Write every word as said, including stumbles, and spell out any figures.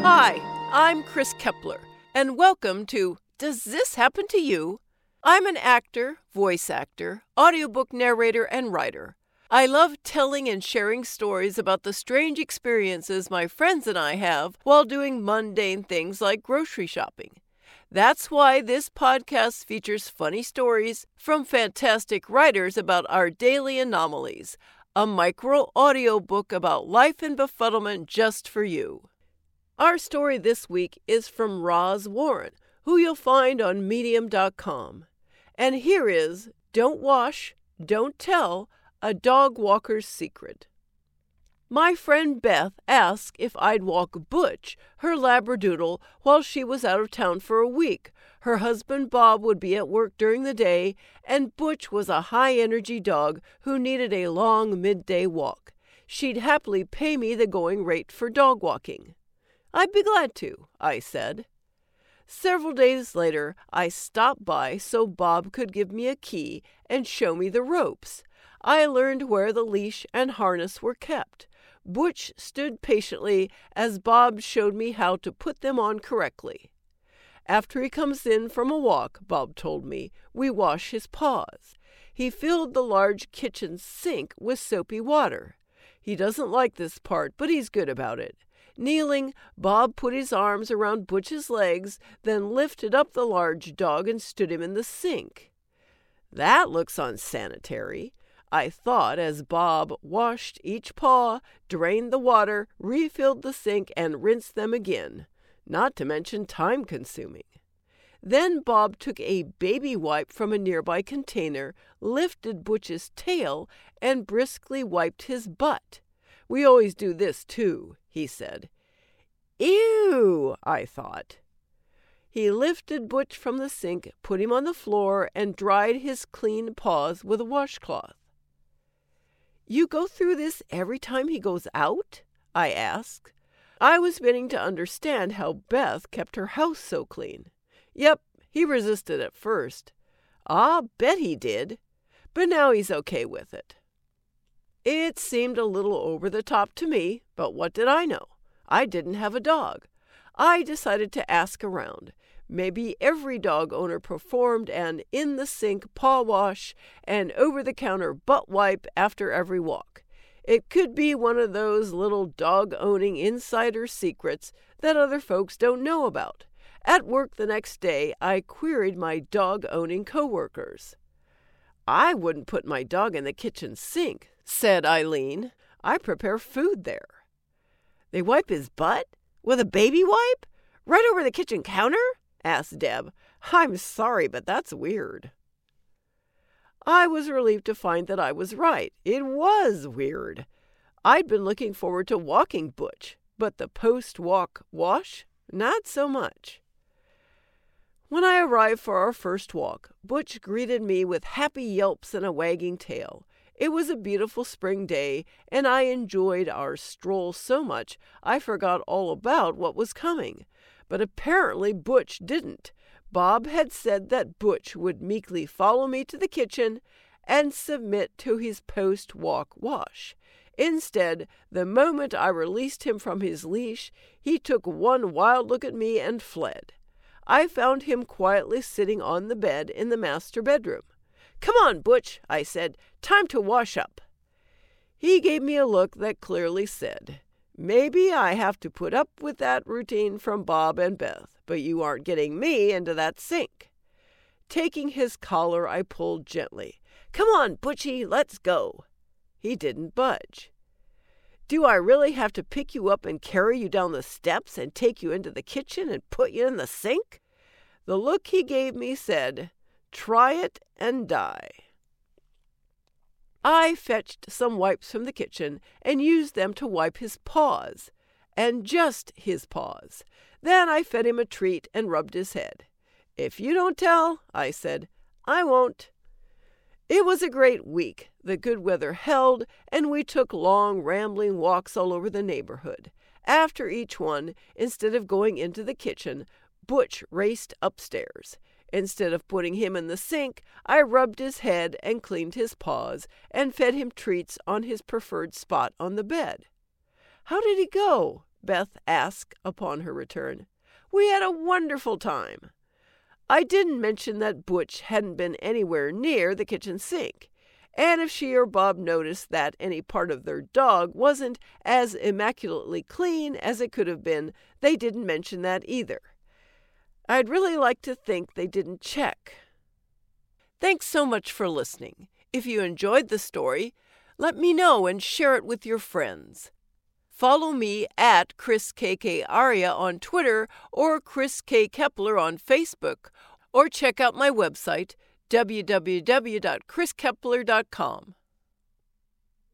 Hi, I'm Chris Kepler, and welcome to Does This Happen to You? I'm an actor, voice actor, audiobook narrator, and writer. I love telling and sharing stories about the strange experiences my friends and I have while doing mundane things like grocery shopping. That's why this podcast features funny stories from fantastic writers about our daily anomalies, a micro audiobook about life and befuddlement just for you. Our story this week is from Roz Warren, who you'll find on medium dot com. And here is Don't Wash, Don't Tell, a Dog Walker's Secret. My friend Beth asked if I'd walk Butch, her Labradoodle, while she was out of town for a week. Her husband Bob would be at work during the day, and Butch was a high-energy dog who needed a long midday walk. She'd happily pay me the going rate for dog walking. I'd be glad to, I said. Several days later, I stopped by so Bob could give me a key and show me the ropes. I learned where the leash and harness were kept. Butch stood patiently as Bob showed me how to put them on correctly. After he comes in from a walk, Bob told me, we wash his paws. He filled the large kitchen sink with soapy water. He doesn't like this part, but he's good about it. Kneeling, Bob put his arms around Butch's legs, then lifted up the large dog and stood him in the sink. That looks unsanitary, I thought as Bob washed each paw, drained the water, refilled the sink, and rinsed them again, not to mention time-consuming. Then Bob took a baby wipe from a nearby container, lifted Butch's tail, and briskly wiped his butt. We always do this, too, he said. Ew, I thought. He lifted Butch from the sink, put him on the floor, and dried his clean paws with a washcloth. You go through this every time he goes out? I asked. I was beginning to understand how Beth kept her house so clean. Yep, he resisted at first. I'll bet he did. But now he's okay with it. It seemed a little over the top to me, but what did I know? I didn't have a dog. I decided to ask around. Maybe every dog owner performed an in-the-sink paw wash and over-the-counter butt wipe after every walk. It could be one of those little dog-owning insider secrets that other folks don't know about. At work the next day, I queried my dog-owning coworkers. I wouldn't put my dog in the kitchen sink, said Eileen. I prepare food there. They wipe his butt? With a baby wipe? Right over the kitchen counter? Asked Deb. I'm sorry, but that's weird. I was relieved to find that I was right. It was weird. I'd been looking forward to walking Butch, but the post-walk wash? Not so much. When I arrived for our first walk, Butch greeted me with happy yelps and a wagging tail. It was a beautiful spring day, and I enjoyed our stroll so much I forgot all about what was coming. But apparently Butch didn't. Bob had said that Butch would meekly follow me to the kitchen and submit to his post-walk wash. Instead, the moment I released him from his leash, he took one wild look at me and fled. I found him quietly sitting on the bed in the master bedroom. Come on, Butch, I said. Time to wash up. He gave me a look that clearly said, maybe I have to put up with that routine from Bob and Beth, but you aren't getting me into that sink. Taking his collar, I pulled gently. Come on, Butchie, let's go. He didn't budge. Do I really have to pick you up and carry you down the steps and take you into the kitchen and put you in the sink? The look he gave me said, try it and die. I fetched some wipes from the kitchen and used them to wipe his paws, and just his paws. Then I fed him a treat and rubbed his head. If you don't tell, I said, I won't. It was a great week. The good weather held, and we took long, rambling walks all over the neighborhood. After each one, instead of going into the kitchen, Butch raced upstairs. Instead of putting him in the sink, I rubbed his head and cleaned his paws and fed him treats on his preferred spot on the bed. How did he go? Beth asked upon her return. "We had a wonderful time. I didn't mention that Butch hadn't been anywhere near the kitchen sink, and if she or Bob noticed that any part of their dog wasn't as immaculately clean as it could have been, they didn't mention that either. I'd really like to think they didn't check." Thanks so much for listening. If you enjoyed the story, let me know and share it with your friends. Follow me at Chris K K Aria on Twitter or Chris K. Kepler on Facebook, or check out my website, w w w dot chris kepler dot com.